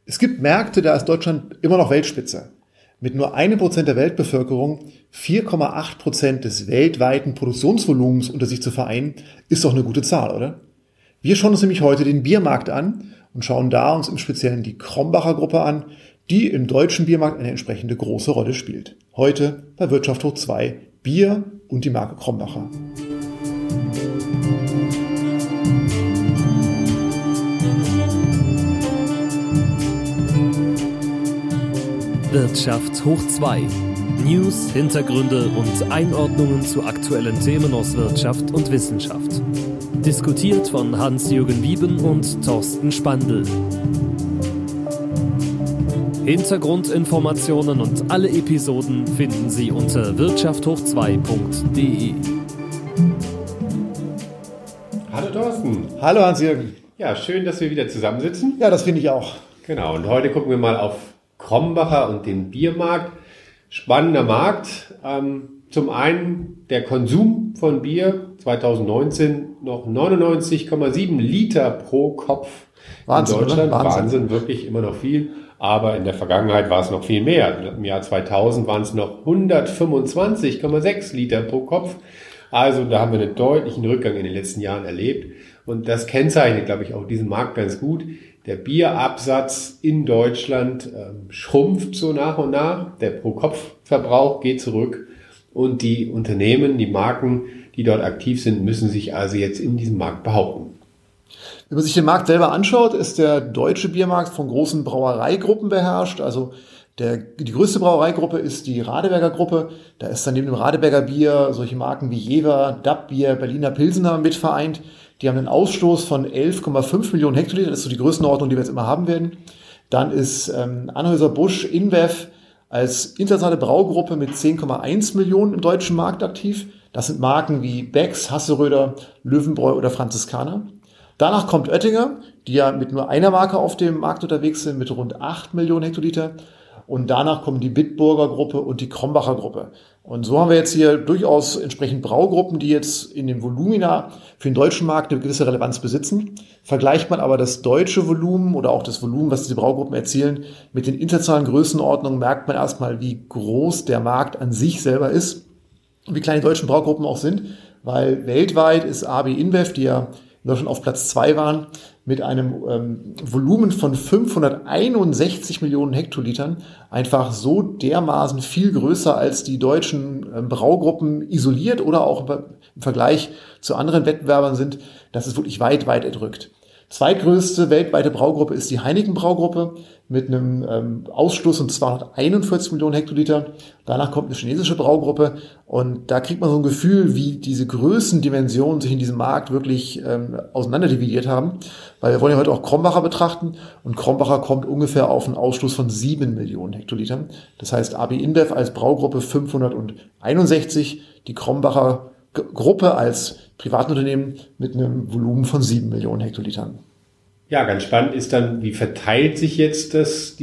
Es gibt Märkte, da ist Deutschland immer noch Weltspitze. Mit nur 1% der Weltbevölkerung 4,8% des weltweiten Produktionsvolumens unter sich zu vereinen, ist doch eine gute Zahl, oder? Wir schauen uns nämlich heute den Biermarkt an und schauen da uns im Speziellen die Krombacher Gruppe an, die im deutschen Biermarkt eine entsprechende große Rolle spielt. Heute bei Wirtschaft hoch 2 Bier und die Marke Krombacher. Wirtschaft hoch 2. News, Hintergründe und Einordnungen zu aktuellen Themen aus Wirtschaft und Wissenschaft. Diskutiert von Hans-Jürgen Wieben und Thorsten Spandl. Hintergrundinformationen und alle Episoden finden Sie unter wirtschafthoch2.de. Hallo Thorsten. Hallo Hans-Jürgen. Ja, schön, dass wir wieder zusammensitzen. Ja, das finde ich auch. Genau, und heute gucken wir mal auf Krombacher und den Biermarkt. Spannender Markt. Zum einen der Konsum von Bier 2019 noch 99,7 Liter pro Kopf Wahnsinn, in Deutschland. Wahnsinn, wirklich immer noch viel. Aber in der Vergangenheit war es noch viel mehr. Im Jahr 2000 waren es noch 125,6 Liter pro Kopf. Also da haben wir einen deutlichen Rückgang in den letzten Jahren erlebt. Und das kennzeichnet, glaube ich, auch diesen Markt ganz gut. Der Bierabsatz in Deutschland schrumpft so nach und nach. Der Pro-Kopf-Verbrauch geht zurück. Und die Unternehmen, die Marken, die dort aktiv sind, müssen sich also jetzt in diesem Markt behaupten. Wenn man sich den Markt selber anschaut, ist der deutsche Biermarkt von großen Brauereigruppen beherrscht. Also die größte Brauereigruppe ist die Radeberger Gruppe. Da ist dann neben dem Radeberger Bier solche Marken wie Jever, DAB Bier, Berliner Pilsener mit vereint. Die haben einen Ausstoß von 11,5 Millionen Hektoliter. Das ist so die Größenordnung, die wir jetzt immer haben werden. Dann ist Anheuser-Busch InBev als internationale Braugruppe mit 10,1 Millionen im deutschen Markt aktiv. Das sind Marken wie Becks, Hasseröder, Löwenbräu oder Franziskaner. Danach kommt Oettinger, die ja mit nur einer Marke auf dem Markt unterwegs sind, mit rund 8 Millionen Hektoliter. Und danach kommen die Bitburger Gruppe und die Krombacher Gruppe. Und so haben wir jetzt hier durchaus entsprechend Braugruppen, die jetzt in dem Volumina für den deutschen Markt eine gewisse Relevanz besitzen. Vergleicht man aber das deutsche Volumen oder auch das Volumen, was diese Braugruppen erzielen, mit den internationalen Größenordnungen, merkt man erstmal, wie groß der Markt an sich selber ist und wie klein die deutschen Braugruppen auch sind. Weil weltweit ist AB InBev, die ja in Deutschland auf Platz 2 waren, mit einem Volumen von 561 Millionen Hektolitern einfach so dermaßen viel größer als die deutschen Braugruppen isoliert oder auch im Vergleich zu anderen Wettbewerbern sind, dass es wirklich weit, weit erdrückt. Zweitgrößte weltweite Braugruppe ist die Heineken Braugruppe mit einem Ausstoß von 241 Millionen Hektoliter. Danach kommt eine chinesische Braugruppe und da kriegt man so ein Gefühl, wie diese Größendimensionen sich in diesem Markt wirklich auseinanderdividiert haben. Weil wir wollen ja heute auch Krombacher betrachten und Krombacher kommt ungefähr auf einen Ausstoß von 7 Millionen Hektolitern. Das heißt AB InBev als Braugruppe 561, die Krombacher Gruppe als Privatunternehmen mit einem Volumen von 7 Millionen Hektolitern. Ja, ganz spannend ist dann, wie verteilt sich jetzt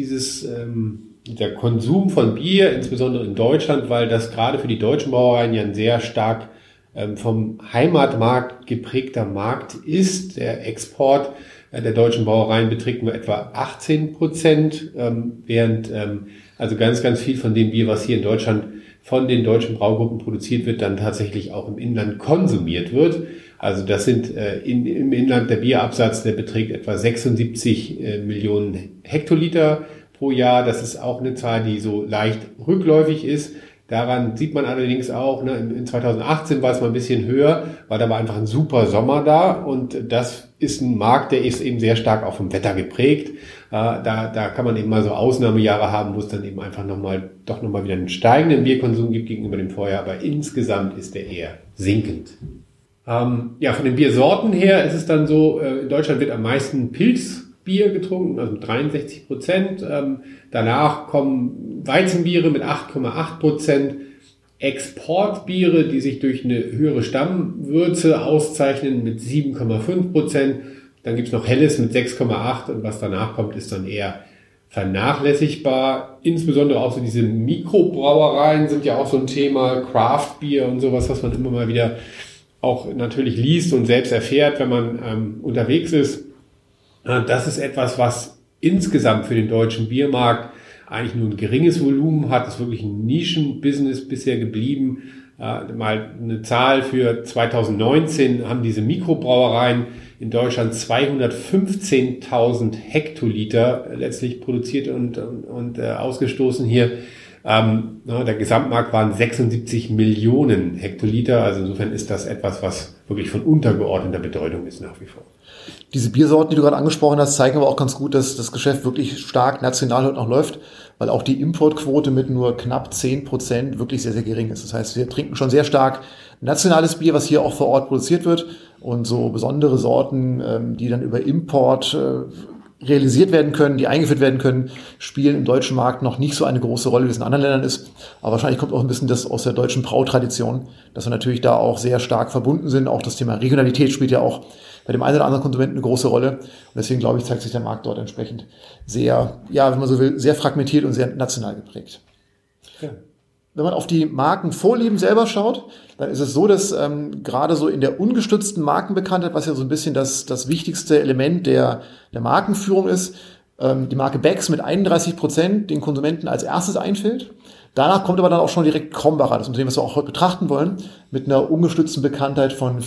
der Konsum von Bier, insbesondere in Deutschland, weil das gerade für die deutschen Brauereien ja ein sehr stark vom Heimatmarkt geprägter Markt ist. Der Export der deutschen Brauereien beträgt nur etwa 18%, während also ganz, ganz viel von dem Bier, was hier in Deutschland von den deutschen Braugruppen produziert wird, dann tatsächlich auch im Inland konsumiert wird. Also das sind im Inland der Bierabsatz, der beträgt etwa 76 Millionen Hektoliter pro Jahr. Das ist auch eine Zahl, die so leicht rückläufig ist. Daran sieht man allerdings auch, in 2018 war es mal ein bisschen höher, weil da war einfach ein super Sommer da und das ist ein Markt, der ist eben sehr stark auch vom Wetter geprägt. Da kann man eben mal so Ausnahmejahre haben, wo es dann eben einfach nochmal wieder einen steigenden Bierkonsum gibt gegenüber dem Vorjahr, aber insgesamt ist der eher sinkend. Von den Biersorten her ist es dann so, in Deutschland wird am meisten Pilzbier getrunken, also 63%. Danach kommen Weizenbiere mit 8,8%, Exportbiere, die sich durch eine höhere Stammwürze auszeichnen, mit 7,5%. Dann gibt's noch Helles mit 6,8% und was danach kommt, ist dann eher vernachlässigbar. Insbesondere auch so diese Mikrobrauereien sind ja auch so ein Thema, Craftbier und sowas, was man immer mal wieder auch natürlich liest und selbst erfährt, wenn man unterwegs ist. Das ist etwas, was insgesamt für den deutschen Biermarkt eigentlich nur ein geringes Volumen hat. Das ist wirklich ein Nischenbusiness bisher geblieben. Mal eine Zahl für 2019 haben diese Mikrobrauereien in Deutschland 215.000 Hektoliter letztlich produziert und ausgestoßen hier. Der Gesamtmarkt waren 76 Millionen Hektoliter. Also insofern ist das etwas, was wirklich von untergeordneter Bedeutung ist nach wie vor. Diese Biersorten, die du gerade angesprochen hast, zeigen aber auch ganz gut, dass das Geschäft wirklich stark national heute noch läuft, weil auch die Importquote mit nur knapp 10% wirklich sehr, sehr gering ist. Das heißt, wir trinken schon sehr stark nationales Bier, was hier auch vor Ort produziert wird. Und so besondere Sorten, die dann über Import realisiert werden können, die eingeführt werden können, spielen im deutschen Markt noch nicht so eine große Rolle, wie es in anderen Ländern ist. Aber wahrscheinlich kommt auch ein bisschen das aus der deutschen Brautradition, dass wir natürlich da auch sehr stark verbunden sind. Auch das Thema Regionalität spielt ja auch bei dem einen oder anderen Konsumenten eine große Rolle. Und deswegen, glaube ich, zeigt sich der Markt dort entsprechend sehr, ja, wenn man so will, sehr fragmentiert und sehr national geprägt. Ja. Wenn man auf die Markenvorlieben selber schaut, dann ist es so, dass gerade so in der ungestützten Markenbekanntheit, was ja so ein bisschen das wichtigste Element der Markenführung ist, die Marke Becks mit 31% den Konsumenten als erstes einfällt. Danach kommt aber dann auch schon direkt Krombacher, das Unternehmen, was wir auch heute betrachten wollen, mit einer ungestützten Bekanntheit von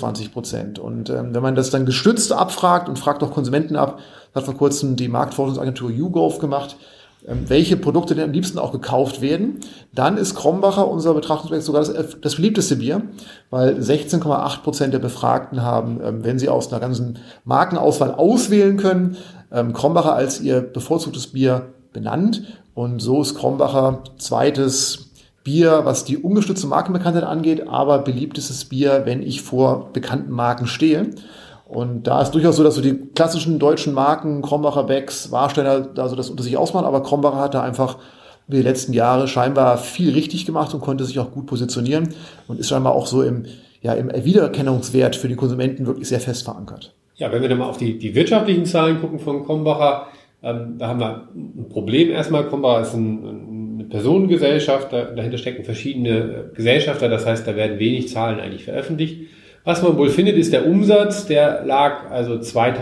24%. Und wenn man das dann gestützt abfragt und fragt auch Konsumenten ab, hat vor kurzem die Marktforschungsagentur YouGov gemacht, welche Produkte denn am liebsten auch gekauft werden, dann ist Krombacher, unser Betrachtungswert, sogar das beliebteste Bier, weil 16,8% der Befragten haben, wenn sie aus einer ganzen Markenauswahl auswählen können, Krombacher als ihr bevorzugtes Bier benannt. Und so ist Krombacher zweites Bier, was die ungestützte Markenbekanntheit angeht, aber beliebtestes Bier, wenn ich vor bekannten Marken stehe. Und da ist durchaus so, dass so die klassischen deutschen Marken, Krombacher, Becks, Warsteiner, da so das unter sich ausmachen, aber Krombacher hat da einfach über die letzten Jahre scheinbar viel richtig gemacht und konnte sich auch gut positionieren und ist scheinbar auch so im Wiedererkennungswert für die Konsumenten wirklich sehr fest verankert. Ja, wenn wir dann mal auf die wirtschaftlichen Zahlen gucken von Krombacher, da haben wir ein Problem erstmal. Krombacher ist eine Personengesellschaft, dahinter stecken verschiedene Gesellschafter, das heißt, da werden wenig Zahlen eigentlich veröffentlicht. Was man wohl findet, ist der Umsatz, der lag also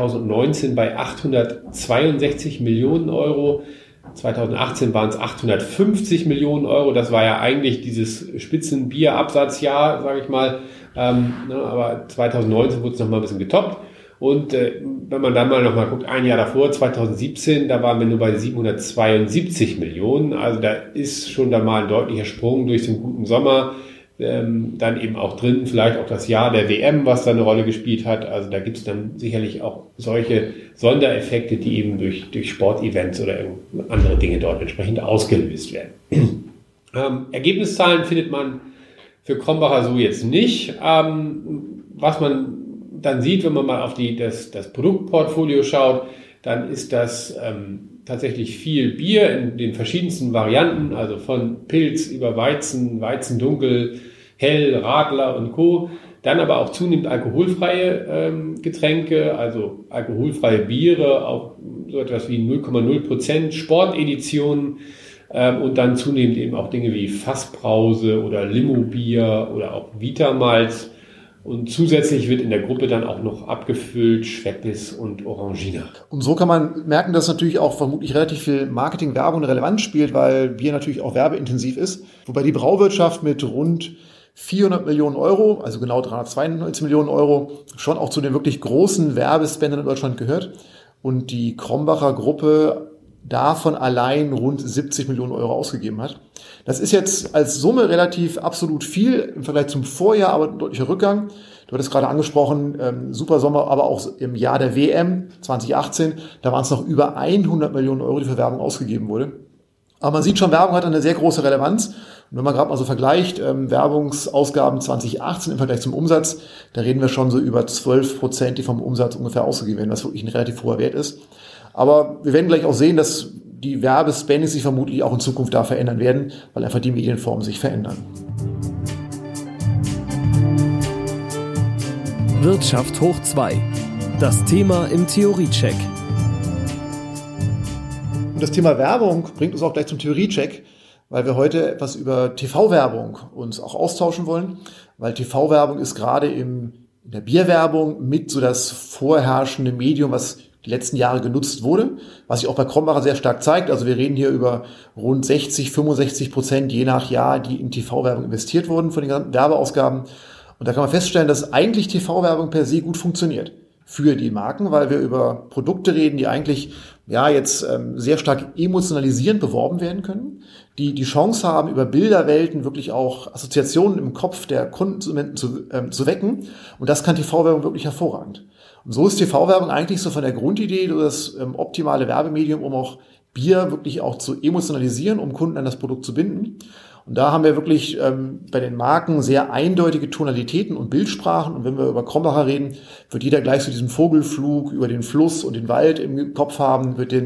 2019 bei 862 Millionen Euro. 2018 waren es 850 Millionen Euro. Das war ja eigentlich dieses Spitzenbierabsatzjahr, sage ich mal. Aber 2019 wurde es nochmal ein bisschen getoppt. Und wenn man dann mal nochmal guckt, ein Jahr davor, 2017, da waren wir nur bei 772 Millionen. Also da ist schon da mal ein deutlicher Sprung durch den guten Sommer. Dann eben auch drin, vielleicht auch das Jahr der WM, was da eine Rolle gespielt hat. Also da gibt es dann sicherlich auch solche Sondereffekte, die eben durch Sportevents oder andere Dinge dort entsprechend ausgelöst werden. Ergebniszahlen findet man für Krombacher so jetzt nicht. Was man dann sieht, wenn man mal auf das Produktportfolio schaut, dann ist das tatsächlich viel Bier in den verschiedensten Varianten, also von Pilz über Weizen, Weizendunkel, Hell, Radler und Co. Dann aber auch zunehmend alkoholfreie Getränke, also alkoholfreie Biere, auch so etwas wie 0,0% Sporteditionen und dann zunehmend eben auch Dinge wie Fassbrause oder Limo-Bier oder auch Vitamalz. Und zusätzlich wird in der Gruppe dann auch noch abgefüllt Schweppes und Orangina. Und so kann man merken, dass natürlich auch vermutlich relativ viel Marketing, Werbung eine Relevanz spielt, weil Bier natürlich auch werbeintensiv ist. Wobei die Brauwirtschaft mit rund 400 Millionen Euro, also genau 392 Millionen Euro, schon auch zu den wirklich großen Werbespendern in Deutschland gehört. Und die Krombacher Gruppe davon allein rund 70 Millionen Euro ausgegeben hat. Das ist jetzt als Summe relativ absolut viel im Vergleich zum Vorjahr, aber ein deutlicher Rückgang. Du hattest gerade angesprochen, super Sommer, aber auch im Jahr der WM 2018, da waren es noch über 100 Millionen Euro, die für Werbung ausgegeben wurde. Aber man sieht schon, Werbung hat eine sehr große Relevanz. Und wenn man gerade mal so vergleicht, Werbungsausgaben 2018 im Vergleich zum Umsatz, da reden wir schon so über 12%, die vom Umsatz ungefähr ausgegeben werden, was wirklich ein relativ hoher Wert ist. Aber wir werden gleich auch sehen, dass die Werbespendings sich vermutlich auch in Zukunft da verändern werden, weil einfach die Medienformen sich verändern. Wirtschaft hoch 2. Das Thema im Theoriecheck. Und das Thema Werbung bringt uns auch gleich zum Theoriecheck, weil wir heute etwas über TV-Werbung uns auch austauschen wollen, weil TV-Werbung ist gerade in der Bierwerbung mit so das vorherrschende Medium, was die letzten Jahre genutzt wurde, was sich auch bei Krombacher sehr stark zeigt. Also wir reden hier über rund 60-65%, je nach Jahr, die in TV-Werbung investiert wurden von den gesamten Werbeausgaben. Und da kann man feststellen, dass eigentlich TV-Werbung per se gut funktioniert für die Marken, weil wir über Produkte reden, die eigentlich jetzt sehr stark emotionalisierend beworben werden können, die Chance haben, über Bilderwelten wirklich auch Assoziationen im Kopf der Konsumenten zu wecken. Und das kann TV-Werbung wirklich hervorragend. Und so ist TV-Werbung eigentlich so von der Grundidee das optimale Werbemedium, um auch Bier wirklich auch zu emotionalisieren, um Kunden an das Produkt zu binden. Und da haben wir wirklich bei den Marken sehr eindeutige Tonalitäten und Bildsprachen. Und wenn wir über Krombacher reden, wird jeder gleich so diesen Vogelflug über den Fluss und den Wald im Kopf haben, wird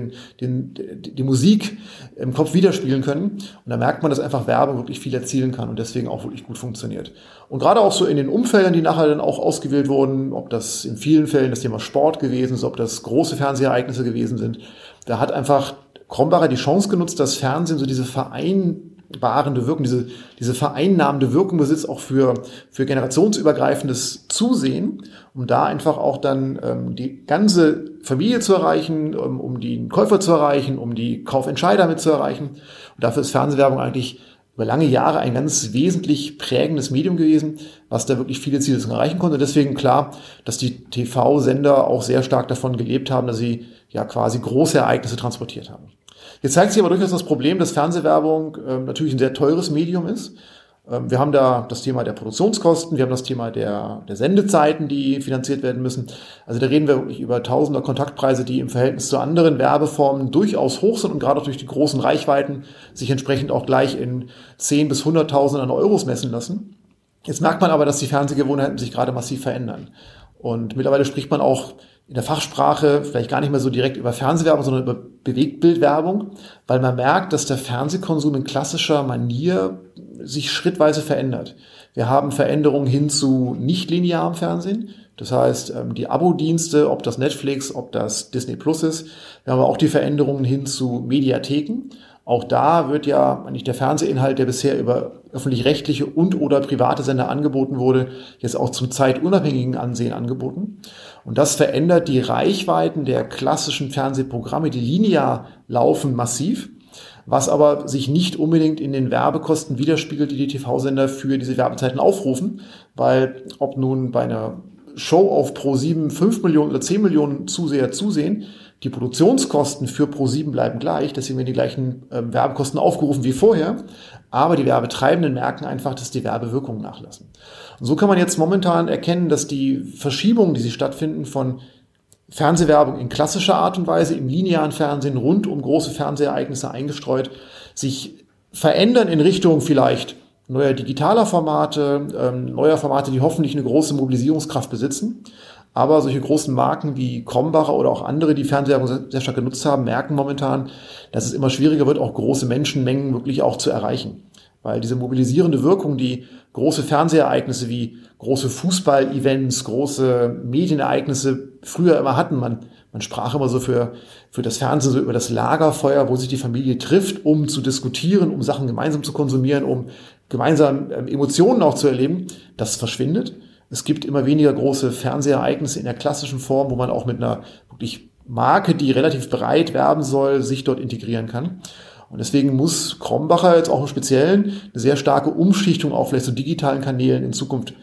die Musik im Kopf widerspiegeln können. Und da merkt man, dass einfach Werbung wirklich viel erzielen kann und deswegen auch wirklich gut funktioniert. Und gerade auch so in den Umfeldern, die nachher dann auch ausgewählt wurden, ob das in vielen Fällen das Thema Sport gewesen ist, ob das große Fernsehereignisse gewesen sind, da hat einfach Krombacher die Chance genutzt, dass Fernsehen so diese vereinbarende Wirkung, diese vereinnahmende Wirkung besitzt, auch für generationsübergreifendes Zusehen, um da einfach auch dann die ganze Familie zu erreichen, um die Käufer zu erreichen, um die Kaufentscheider mit zu erreichen. Und dafür ist Fernsehwerbung eigentlich über lange Jahre ein ganz wesentlich prägendes Medium gewesen, was da wirklich viele Ziele erreichen konnte. Deswegen klar, dass die TV-Sender auch sehr stark davon gelebt haben, dass sie ja quasi große Ereignisse transportiert haben. Jetzt zeigt sich aber durchaus das Problem, dass Fernsehwerbung natürlich ein sehr teures Medium ist. Wir haben da das Thema der Produktionskosten, wir haben das Thema der Sendezeiten, die finanziert werden müssen. Also da reden wir wirklich über Tausender Kontaktpreise, die im Verhältnis zu anderen Werbeformen durchaus hoch sind und gerade auch durch die großen Reichweiten sich entsprechend auch gleich in 10 bis 100.000 an Euros messen lassen. Jetzt merkt man aber, dass die Fernsehgewohnheiten sich gerade massiv verändern. Und mittlerweile spricht man auch in der Fachsprache vielleicht gar nicht mehr so direkt über Fernsehwerbung, sondern über Bewegtbildwerbung, weil man merkt, dass der Fernsehkonsum in klassischer Manier sich schrittweise verändert. Wir haben Veränderungen hin zu nicht-linearem Fernsehen. Das heißt, die Abo-Dienste, ob das Netflix, ob das Disney Plus ist. Wir haben aber auch die Veränderungen hin zu Mediatheken. Auch da wird ja eigentlich der Fernsehinhalt, der bisher über öffentlich-rechtliche und oder private Sender angeboten wurde, jetzt auch zum zeitunabhängigen Ansehen angeboten. Und das verändert die Reichweiten der klassischen Fernsehprogramme, die linear laufen, massiv, was aber sich nicht unbedingt in den Werbekosten widerspiegelt, die TV-Sender für diese Werbezeiten aufrufen, weil ob nun bei einer Show auf Pro7 5 Millionen oder 10 Millionen Zuseher zusehen, die Produktionskosten für Pro7 bleiben gleich, deswegen werden die gleichen Werbekosten aufgerufen wie vorher, aber die Werbetreibenden merken einfach, dass die Werbewirkungen nachlassen. Und so kann man jetzt momentan erkennen, dass die Verschiebungen, die sie stattfinden von Fernsehwerbung in klassischer Art und Weise, im linearen Fernsehen rund um große Fernsehereignisse eingestreut, sich verändern in Richtung vielleicht neuer digitaler Formate, neuer Formate, die hoffentlich eine große Mobilisierungskraft besitzen. Aber solche großen Marken wie Krombacher oder auch andere, die Fernsehwerbung sehr stark genutzt haben, merken momentan, dass es immer schwieriger wird, auch große Menschenmengen wirklich auch zu erreichen. Weil diese mobilisierende Wirkung, die große Fernsehereignisse wie große Fußball-Events, große Medienereignisse früher immer hatten, man sprach immer so für das Fernsehen so über das Lagerfeuer, wo sich die Familie trifft, um zu diskutieren, um Sachen gemeinsam zu konsumieren, um gemeinsam Emotionen auch zu erleben, das verschwindet. Es gibt immer weniger große Fernsehereignisse in der klassischen Form, wo man auch mit einer wirklich Marke, die relativ breit werben soll, sich dort integrieren kann. Und deswegen muss Krombacher jetzt auch im Speziellen eine sehr starke Umschichtung auch vielleicht zu digitalen Kanälen in Zukunft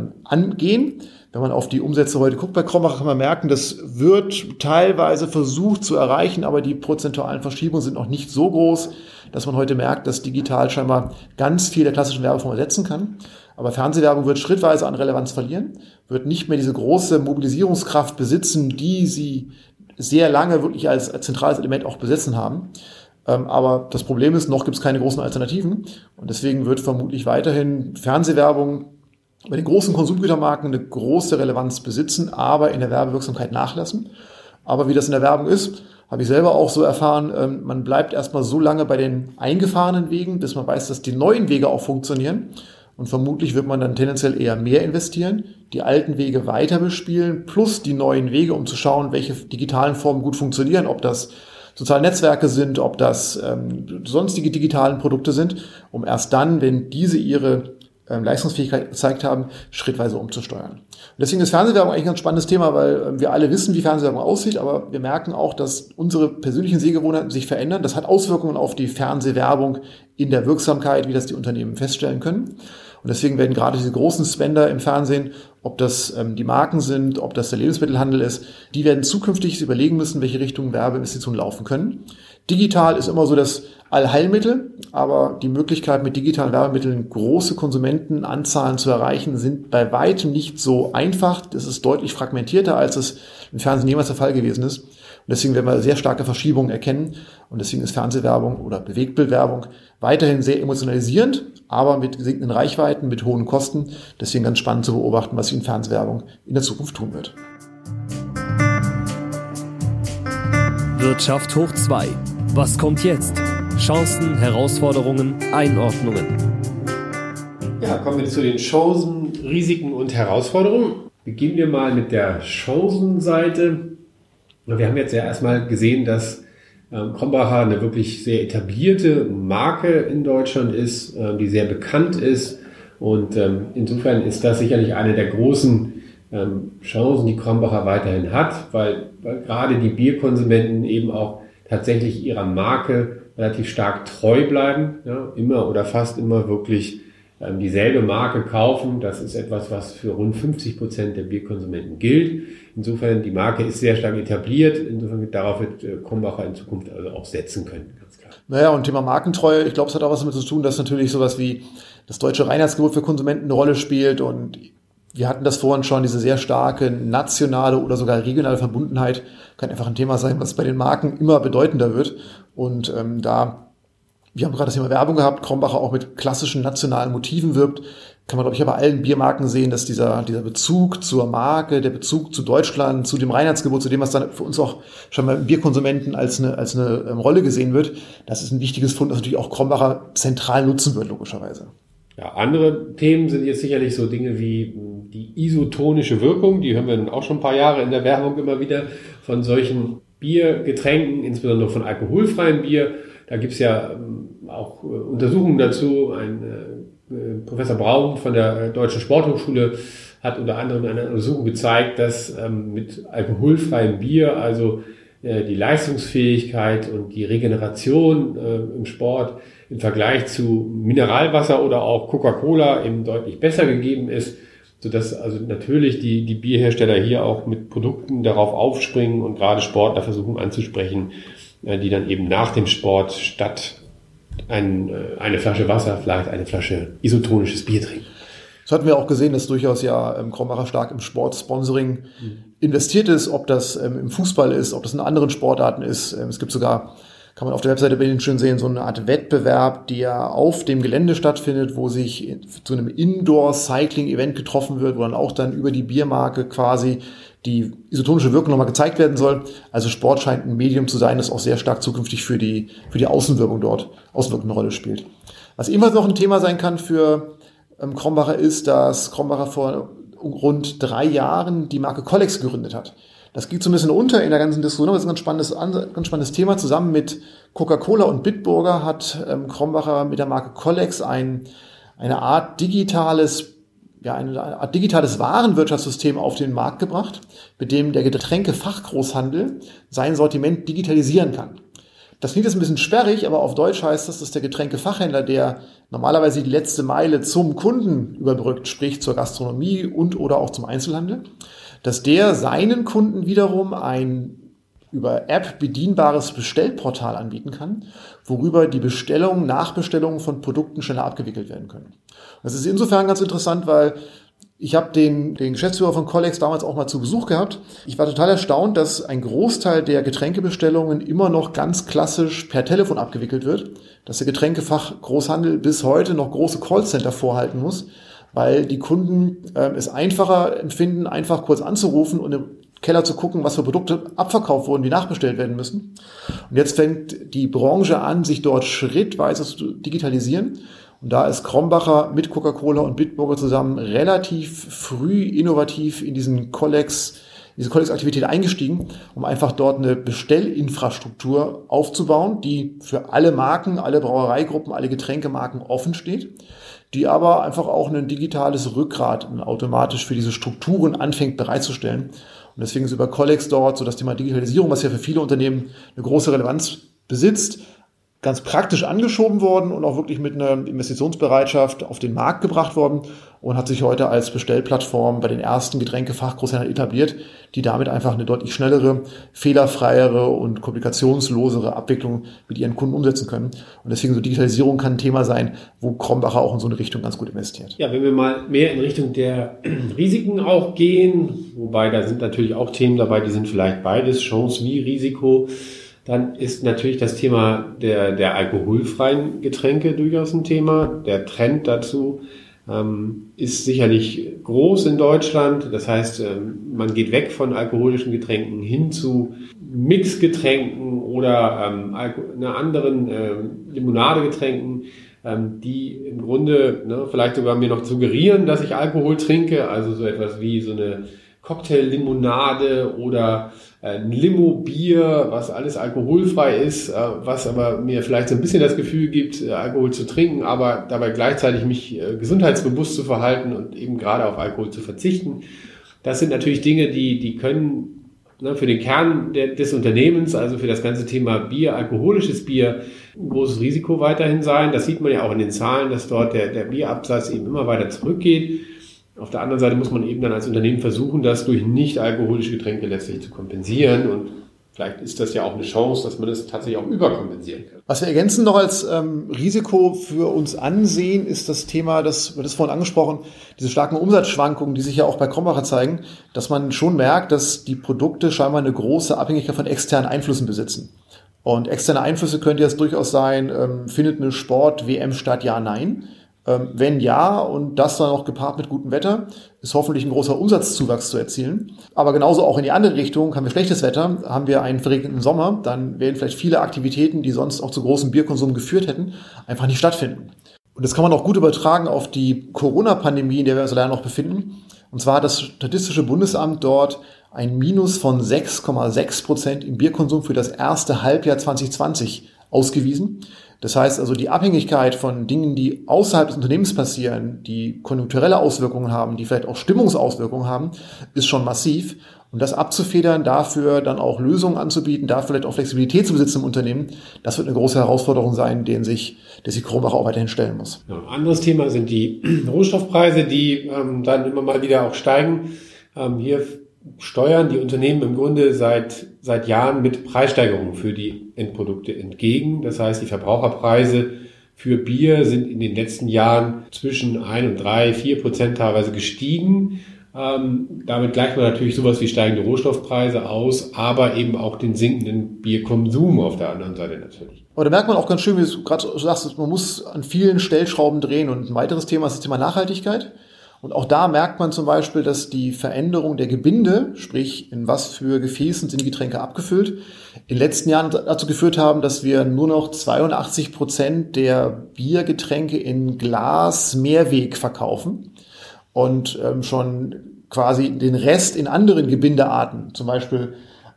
angehen. Wenn man auf die Umsätze heute guckt bei Krombacher, kann man merken, das wird teilweise versucht zu erreichen, aber die prozentualen Verschiebungen sind noch nicht so groß, dass man heute merkt, dass digital scheinbar ganz viel der klassischen Werbeform ersetzen kann. Aber Fernsehwerbung wird schrittweise an Relevanz verlieren, wird nicht mehr diese große Mobilisierungskraft besitzen, die sie sehr lange wirklich als zentrales Element auch besessen haben. Aber das Problem ist, noch gibt es keine großen Alternativen. Und deswegen wird vermutlich weiterhin Fernsehwerbung bei den großen Konsumgütermarken eine große Relevanz besitzen, aber in der Werbewirksamkeit nachlassen. Aber wie das in der Werbung ist, habe ich selber auch so erfahren, man bleibt erstmal so lange bei den eingefahrenen Wegen, bis man weiß, dass die neuen Wege auch funktionieren. Und vermutlich wird man dann tendenziell eher mehr investieren, die alten Wege weiter bespielen, plus die neuen Wege, um zu schauen, welche digitalen Formen gut funktionieren, ob das soziale Netzwerke sind, ob das sonstige digitalen Produkte sind, um erst dann, wenn diese ihre Leistungsfähigkeit gezeigt haben, schrittweise umzusteuern. Und deswegen ist Fernsehwerbung eigentlich ein ganz spannendes Thema, weil wir alle wissen, wie Fernsehwerbung aussieht, aber wir merken auch, dass unsere persönlichen Sehgewohnheiten sich verändern. Das hat Auswirkungen auf die Fernsehwerbung in der Wirksamkeit, wie das die Unternehmen feststellen können. Und deswegen werden gerade diese großen Spender im Fernsehen, ob das die Marken sind, ob das der Lebensmittelhandel ist, die werden zukünftig überlegen müssen, welche Richtung Werbeinvestitionen laufen können. Digital ist immer so das Allheilmittel, aber die Möglichkeit, mit digitalen Werbemitteln große Konsumentenanzahlen zu erreichen, sind bei weitem nicht so einfach. Das ist deutlich fragmentierter, als es im Fernsehen jemals der Fall gewesen ist. Und deswegen werden wir sehr starke Verschiebungen erkennen. Und deswegen ist Fernsehwerbung oder Bewegtbildwerbung weiterhin sehr emotionalisierend, aber mit sinkenden Reichweiten, mit hohen Kosten. Deswegen ganz spannend zu beobachten, was sich in Fernsehwerbung in der Zukunft tun wird. Wirtschaft hoch 2. Was kommt jetzt? Chancen, Herausforderungen, Einordnungen. Ja, kommen wir zu den Chancen, Risiken und Herausforderungen. Beginnen wir mal mit der Chancenseite. Wir haben jetzt ja erstmal gesehen, dass Krombacher eine wirklich sehr etablierte Marke in Deutschland ist, die sehr bekannt ist. Und insofern ist das sicherlich eine der großen Chancen, die Krombacher weiterhin hat, weil gerade die Bierkonsumenten eben auch tatsächlich ihrer Marke relativ stark treu bleiben, ja, immer oder fast immer wirklich dieselbe Marke kaufen. Das ist etwas, was für rund 50% der Bierkonsumenten gilt. Insofern, die Marke ist sehr stark etabliert. Insofern, darauf wird Krombacher in Zukunft also auch setzen können, ganz klar. Naja, und Thema Markentreue, ich glaube, es hat auch was damit zu tun, dass natürlich sowas wie das deutsche Reinheitsgebot für Konsumenten eine Rolle spielt. Und wir hatten das vorhin schon, diese sehr starke nationale oder sogar regionale Verbundenheit kann einfach ein Thema sein, was bei den Marken immer bedeutender wird. Und wir haben gerade das Thema Werbung gehabt, Krombacher auch mit klassischen nationalen Motiven wirbt, kann man, glaube ich, bei allen Biermarken sehen, dass dieser Bezug zur Marke, der Bezug zu Deutschland, zu dem Reinheitsgebot, zu dem, was dann für uns auch schon beim Bierkonsumenten als eine Rolle gesehen wird, das ist ein wichtiges Fund, das natürlich auch Krombacher zentral nutzen wird, logischerweise. Ja, andere Themen sind jetzt sicherlich so Dinge wie die isotonische Wirkung, die hören wir dann auch schon ein paar Jahre in der Werbung immer wieder von solchen Biergetränken, insbesondere von alkoholfreiem Bier. Da gibt's ja auch Untersuchungen dazu. Professor Braun von der Deutschen Sporthochschule hat unter anderem eine Untersuchung gezeigt, dass mit alkoholfreiem Bier also die Leistungsfähigkeit und die Regeneration im Sport im Vergleich zu Mineralwasser oder auch Coca-Cola eben deutlich besser gegeben ist, sodass also natürlich die Bierhersteller hier auch mit Produkten darauf aufspringen und gerade Sportler versuchen anzusprechen, die dann eben nach dem Sport statt eine Flasche Wasser vielleicht eine Flasche isotonisches Bier trinken. Das hatten wir auch gesehen, dass durchaus ja Krombacher stark im Sportsponsoring investiert ist, ob das im Fußball ist, ob das in anderen Sportarten ist. Es gibt sogar, kann man auf der Webseite bei Ihnen schön sehen, so eine Art Wettbewerb, der auf dem Gelände stattfindet, wo sich zu einem Indoor-Cycling-Event getroffen wird, wo dann auch dann über die Biermarke quasi die isotonische Wirkung nochmal gezeigt werden soll. Also Sport scheint ein Medium zu sein, das auch sehr stark zukünftig für die Außenwirkung dort eine Rolle spielt. Was ebenfalls noch ein Thema sein kann für Krombacher ist, dass Krombacher vor rund 3 Jahren die Marke Collex gegründet hat. Das geht so ein bisschen unter in der ganzen Diskussion, aber das ist ein ganz spannendes Thema. Zusammen mit Coca-Cola und Bitburger hat Krombacher mit der Marke Collex eine Art digitales Warenwirtschaftssystem auf den Markt gebracht, mit dem der Getränkefachgroßhandel sein Sortiment digitalisieren kann. Das klingt jetzt ein bisschen sperrig, aber auf Deutsch heißt das, dass der Getränkefachhändler, der normalerweise die letzte Meile zum Kunden überbrückt, sprich zur Gastronomie und oder auch zum Einzelhandel, dass der seinen Kunden wiederum ein über App bedienbares Bestellportal anbieten kann, worüber die Nachbestellungen von Produkten schneller abgewickelt werden können. Das ist insofern ganz interessant, weil ich habe den Geschäftsführer von Collex damals auch mal zu Besuch gehabt. Ich war total erstaunt, dass ein Großteil der Getränkebestellungen immer noch ganz klassisch per Telefon abgewickelt wird, dass der Getränkefachgroßhandel bis heute noch große Callcenter vorhalten muss, weil die Kunden es einfacher empfinden, einfach kurz anzurufen und im Keller zu gucken, was für Produkte abverkauft wurden, die nachbestellt werden müssen. Und jetzt fängt die Branche an, sich dort schrittweise zu digitalisieren. Und da ist Krombacher mit Coca-Cola und Bitburger zusammen relativ früh innovativ in diesen diese Collex-Aktivität eingestiegen, um einfach dort eine Bestellinfrastruktur aufzubauen, die für alle Marken, alle Brauereigruppen, alle Getränkemarken offen steht, die aber einfach auch ein digitales Rückgrat automatisch für diese Strukturen anfängt bereitzustellen. Und deswegen ist über Collex dort so das Thema Digitalisierung, was ja für viele Unternehmen eine große Relevanz besitzt, ganz praktisch angeschoben worden und auch wirklich mit einer Investitionsbereitschaft auf den Markt gebracht worden und hat sich heute als Bestellplattform bei den ersten Getränkefachgroßhändlern etabliert, die damit einfach eine deutlich schnellere, fehlerfreiere und komplikationslosere Abwicklung mit ihren Kunden umsetzen können. Und deswegen so Digitalisierung kann ein Thema sein, wo Krombacher auch in so eine Richtung ganz gut investiert. Ja, wenn wir mal mehr in Richtung der Risiken auch gehen, wobei da sind natürlich auch Themen dabei, die sind vielleicht beides, Chance wie Risiko, dann ist natürlich das Thema der alkoholfreien Getränke durchaus ein Thema. Der Trend dazu ist sicherlich groß in Deutschland. Das heißt, man geht weg von alkoholischen Getränken hin zu Mixgetränken oder anderen Limonadegetränken, die im Grunde vielleicht sogar mir noch suggerieren, dass ich Alkohol trinke. Also so etwas wie so eine Cocktail-Limonade oder ein Limo-Bier, was alles alkoholfrei ist, was aber mir vielleicht so ein bisschen das Gefühl gibt, Alkohol zu trinken, aber dabei gleichzeitig mich gesundheitsbewusst zu verhalten und eben gerade auf Alkohol zu verzichten. Das sind natürlich Dinge, die können für den Kern des Unternehmens, also für das ganze Thema Bier, alkoholisches Bier, ein großes Risiko weiterhin sein. Das sieht man ja auch in den Zahlen, dass dort der Bierabsatz eben immer weiter zurückgeht. Auf der anderen Seite muss man eben dann als Unternehmen versuchen, das durch nicht alkoholische Getränke letztlich zu kompensieren. Und vielleicht ist das ja auch eine Chance, dass man das tatsächlich auch überkompensieren kann. Was wir ergänzend noch als Risiko für uns ansehen, ist das Thema, das wird vorhin angesprochen, diese starken Umsatzschwankungen, die sich ja auch bei Krombacher zeigen, dass man schon merkt, dass die Produkte scheinbar eine große Abhängigkeit von externen Einflüssen besitzen. Und externe Einflüsse könnte jetzt durchaus sein, findet eine Sport-WM statt, ja, nein. Wenn ja, und das dann auch gepaart mit gutem Wetter, ist hoffentlich ein großer Umsatzzuwachs zu erzielen. Aber genauso auch in die andere Richtung, haben wir schlechtes Wetter, haben wir einen verregneten Sommer, dann werden vielleicht viele Aktivitäten, die sonst auch zu großem Bierkonsum geführt hätten, einfach nicht stattfinden. Und das kann man auch gut übertragen auf die Corona-Pandemie, in der wir uns leider noch befinden. Und zwar hat das Statistische Bundesamt dort ein Minus von 6,6% im Bierkonsum für das erste Halbjahr 2020 ausgewiesen. Das heißt also, die Abhängigkeit von Dingen, die außerhalb des Unternehmens passieren, die konjunkturelle Auswirkungen haben, die vielleicht auch Stimmungsauswirkungen haben, ist schon massiv. Und das abzufedern, dafür dann auch Lösungen anzubieten, dafür vielleicht auch Flexibilität zu besitzen im Unternehmen, das wird eine große Herausforderung sein, der sich Krombacher auch weiterhin stellen muss. Ja, ein anderes Thema sind die Rohstoffpreise, die dann immer mal wieder auch steigen. Hier steuern die Unternehmen im Grunde seit Jahren mit Preissteigerungen für die Endprodukte entgegen. Das heißt, die Verbraucherpreise für Bier sind in den letzten Jahren zwischen 1 und 3, 4% teilweise gestiegen. Damit gleicht man natürlich sowas wie steigende Rohstoffpreise aus, aber eben auch den sinkenden Bierkonsum auf der anderen Seite natürlich. Aber da merkt man auch ganz schön, wie du gerade sagst, man muss an vielen Stellschrauben drehen. Und ein weiteres Thema ist das Thema Nachhaltigkeit. Und auch da merkt man zum Beispiel, dass die Veränderung der Gebinde, sprich in was für Gefäßen sind die Getränke abgefüllt, in den letzten Jahren dazu geführt haben, dass wir nur noch 82% der Biergetränke in Glas Mehrweg verkaufen und schon quasi den Rest in anderen Gebindearten, zum Beispiel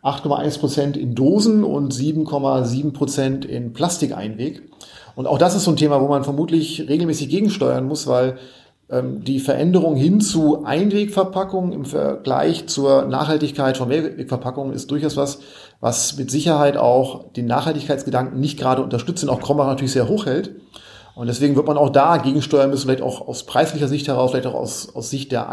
8,1% in Dosen und 7,7% in Plastikeinweg. Und auch das ist so ein Thema, wo man vermutlich regelmäßig gegensteuern muss, weil die Veränderung hin zu Einwegverpackungen im Vergleich zur Nachhaltigkeit von Mehrwegverpackungen ist durchaus was mit Sicherheit auch den Nachhaltigkeitsgedanken nicht gerade unterstützt und auch Krombacher natürlich sehr hoch hält. Und deswegen wird man auch da gegensteuern müssen, vielleicht auch aus preislicher Sicht heraus, vielleicht auch aus Sicht der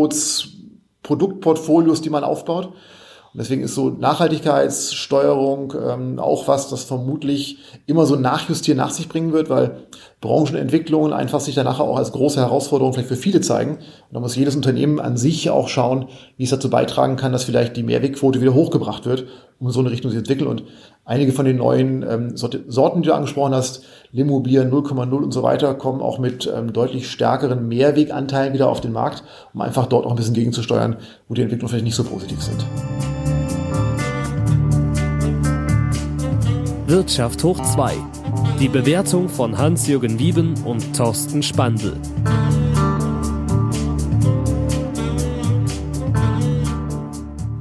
Angebotsproduktportfolios, die man aufbaut. Und deswegen ist so Nachhaltigkeitssteuerung auch was, das vermutlich immer so ein Nachjustieren nach sich bringen wird, weil Branchenentwicklungen einfach sich dann nachher auch als große Herausforderung vielleicht für viele zeigen. Und da muss jedes Unternehmen an sich auch schauen, wie es dazu beitragen kann, dass vielleicht die Mehrwegquote wieder hochgebracht wird, um in so eine Richtung sich zu entwickeln. Und einige von den neuen Sorten, die du angesprochen hast, Limo, Bier 0,0 und so weiter, kommen auch mit deutlich stärkeren Mehrweganteilen wieder auf den Markt, um einfach dort auch ein bisschen gegenzusteuern, wo die Entwicklungen vielleicht nicht so positiv sind. Wirtschaft hoch 2. Die Bewertung von Hans-Jürgen Wieben und Thorsten Spandl.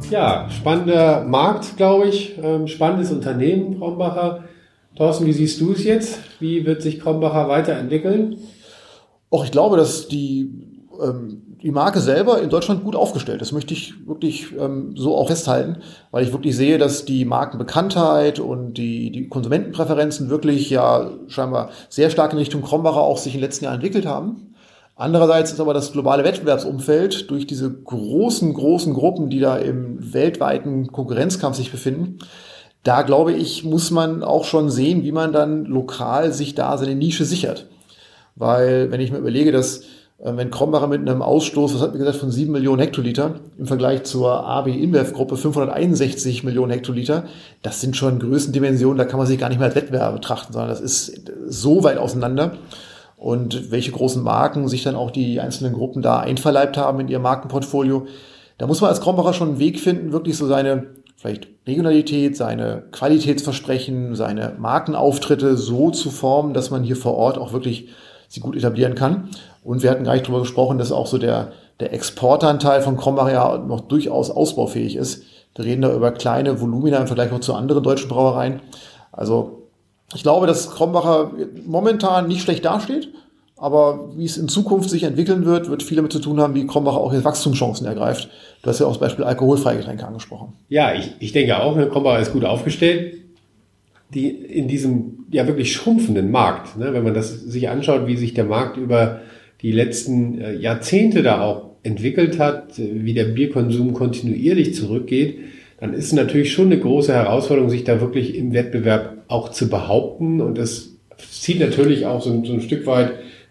Ja, spannender Markt, glaube ich. Spannendes Unternehmen, Krombacher. Thorsten, wie siehst du es jetzt? Wie wird sich Krombacher weiterentwickeln? Auch ich glaube, dass die Marke selber in Deutschland gut aufgestellt ist. Das möchte ich wirklich so auch festhalten, weil ich wirklich sehe, dass die Markenbekanntheit und die Konsumentenpräferenzen wirklich ja scheinbar sehr stark in Richtung Krombacher auch sich in den letzten Jahren entwickelt haben. Andererseits ist aber das globale Wettbewerbsumfeld durch diese großen Gruppen, die da im weltweiten Konkurrenzkampf sich befinden, da glaube ich, muss man auch schon sehen, wie man dann lokal sich da seine Nische sichert. Weil, wenn ich mir überlege, dass wenn Krombacher mit einem Ausstoß, was hat mir gesagt, von 7 Millionen Hektoliter im Vergleich zur AB InBev-Gruppe 561 Millionen Hektoliter, das sind schon Größendimensionen, da kann man sich gar nicht mehr als Wettbewerber betrachten, sondern das ist so weit auseinander. Und welche großen Marken sich dann auch die einzelnen Gruppen da einverleibt haben in ihr Markenportfolio, da muss man als Krombacher schon einen Weg finden, wirklich so seine vielleicht Regionalität, seine Qualitätsversprechen, seine Markenauftritte so zu formen, dass man hier vor Ort auch wirklich sie gut etablieren kann. Und wir hatten gar nicht drüber gesprochen, dass auch so der Exportanteil von Krombacher ja noch durchaus ausbaufähig ist. Wir reden da über kleine Volumina im Vergleich auch zu anderen deutschen Brauereien. Also ich glaube, dass Krombacher momentan nicht schlecht dasteht, aber wie es in Zukunft sich entwickeln wird viel damit zu tun haben, wie Krombacher auch jetzt Wachstumschancen ergreift. Du hast ja auch das Beispiel alkoholfreie Getränke angesprochen. Ja, ich denke auch, Krombacher ist gut aufgestellt. Die in diesem ja wirklich schrumpfenden Markt, ne, wenn man das sich anschaut, wie sich der Markt über die letzten Jahrzehnte da auch entwickelt hat, wie der Bierkonsum kontinuierlich zurückgeht, dann ist es natürlich schon eine große Herausforderung, sich da wirklich im Wettbewerb auch zu behaupten. Und das zieht natürlich auch so ein Stück weit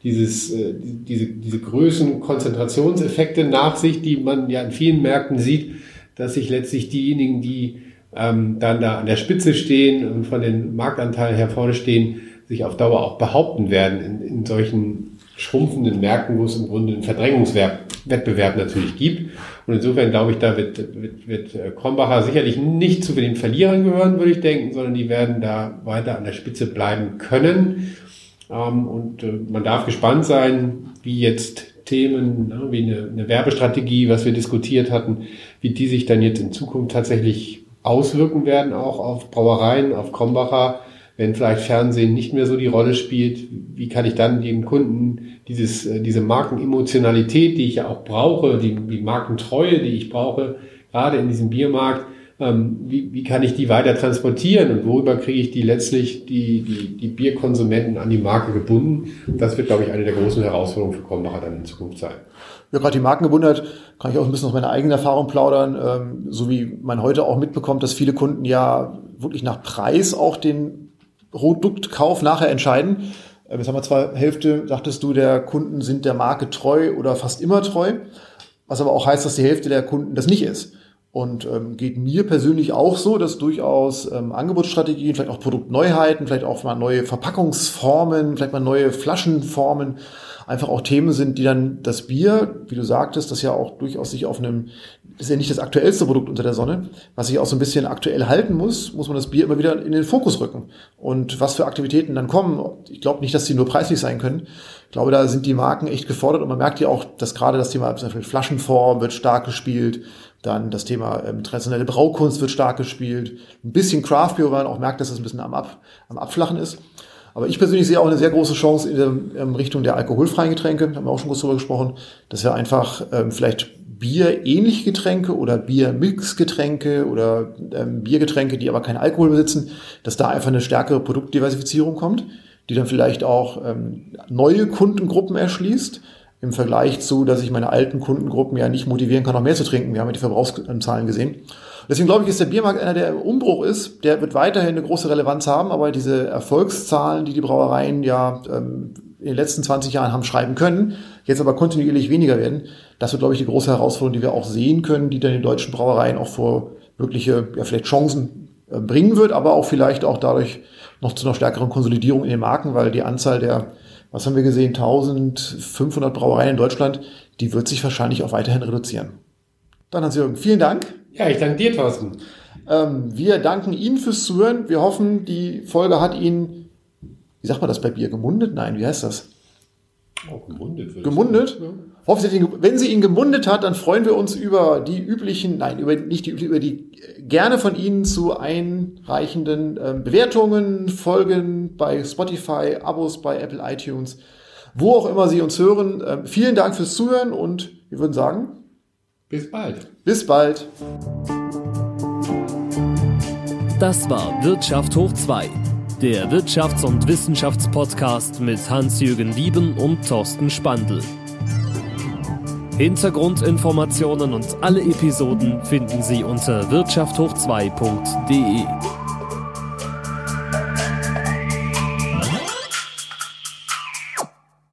diese Größenkonzentrationseffekte nach sich, die man ja in vielen Märkten sieht, dass sich letztlich diejenigen, die dann da an der Spitze stehen und von den Marktanteilen her vorne stehen, sich auf Dauer auch behaupten werden in solchen schrumpfenden Märkten, wo es im Grunde einen Verdrängungswettbewerb natürlich gibt. Und insofern glaube ich, da wird Krombacher sicherlich nicht zu den Verlierern gehören, würde ich denken, sondern die werden da weiter an der Spitze bleiben können. Und man darf gespannt sein, wie jetzt Themen, wie eine Werbestrategie, was wir diskutiert hatten, wie die sich dann jetzt in Zukunft tatsächlich auswirken werden, auch auf Brauereien, auf Krombacher, wenn vielleicht Fernsehen nicht mehr so die Rolle spielt. Wie kann ich dann dem Kunden diese Markenemotionalität, die ich ja auch brauche, die Markentreue, die ich brauche, gerade in diesem Biermarkt, wie kann ich die weiter transportieren und worüber kriege ich die Bierkonsumenten an die Marke gebunden? Das wird, glaube ich, eine der großen Herausforderungen für Krombacher dann in Zukunft sein. Ja, gerade die Markengebundenheit kann ich auch ein bisschen aus meiner eigenen Erfahrung plaudern, so wie man heute auch mitbekommt, dass viele Kunden ja wirklich nach Preis auch den Produktkauf nachher entscheiden. Jetzt haben wir zwar Hälfte, sagtest du, der Kunden sind der Marke treu oder fast immer treu, was aber auch heißt, dass die Hälfte der Kunden das nicht ist. Und geht mir persönlich auch so, dass durchaus Angebotsstrategien, vielleicht auch Produktneuheiten, vielleicht auch mal neue Verpackungsformen, vielleicht mal neue Flaschenformen, einfach auch Themen sind, die dann das Bier, wie du sagtest, das ja auch durchaus sich auf einem, ist ja nicht das aktuellste Produkt unter der Sonne, was sich auch so ein bisschen aktuell halten muss man das Bier immer wieder in den Fokus rücken. Und was für Aktivitäten dann kommen, ich glaube nicht, dass die nur preislich sein können. Ich glaube, da sind die Marken echt gefordert und man merkt ja auch, dass gerade das Thema zum Beispiel Flaschenform wird stark gespielt, dann das Thema traditionelle Braukunst wird stark gespielt, ein bisschen Craft Beer, weil man auch merkt, dass das ein bisschen am Abflachen ist. Aber ich persönlich sehe auch eine sehr große Chance in Richtung der alkoholfreien Getränke, da haben wir auch schon kurz drüber gesprochen, dass wir einfach vielleicht bierähnliche Getränke oder Biermixgetränke oder Biergetränke, die aber keinen Alkohol besitzen, dass da einfach eine stärkere Produktdiversifizierung kommt, die dann vielleicht auch neue Kundengruppen erschließt, im Vergleich zu, dass ich meine alten Kundengruppen ja nicht motivieren kann, noch mehr zu trinken. Wir haben ja die Verbrauchszahlen gesehen. Deswegen glaube ich, ist der Biermarkt einer, der im Umbruch ist. Der wird weiterhin eine große Relevanz haben, aber diese Erfolgszahlen, die Brauereien ja in den letzten 20 Jahren haben schreiben können, jetzt aber kontinuierlich weniger werden, das wird, glaube ich, die große Herausforderung, die wir auch sehen können, die dann den deutschen Brauereien auch vor wirkliche, ja, vielleicht Chancen bringen wird, aber auch vielleicht auch dadurch noch zu einer stärkeren Konsolidierung in den Marken, weil die Anzahl der, was haben wir gesehen, 1500 Brauereien in Deutschland, die wird sich wahrscheinlich auch weiterhin reduzieren. Dann Hans-Jürgen, vielen Dank. Ja, ich danke dir, Thorsten. Wir danken Ihnen fürs Zuhören. Wir hoffen, die Folge hat Ihnen, wie sagt man das bei Bier, gemundet? Nein, wie heißt das? Oh, gemundet. Gemundet? hoffe, wenn sie ihn gemundet hat, dann freuen wir uns über die gerne von Ihnen zu einreichenden Bewertungen, Folgen bei Spotify, Abos bei Apple iTunes, wo auch immer Sie uns hören. Vielen Dank fürs Zuhören und wir würden sagen, bis bald. Bis bald. Das war Wirtschaft hoch 2, der Wirtschafts- und Wissenschaftspodcast mit Hans-Jürgen Wieben und Thorsten Spandl. Hintergrundinformationen und alle Episoden finden Sie unter wirtschafthoch2.de.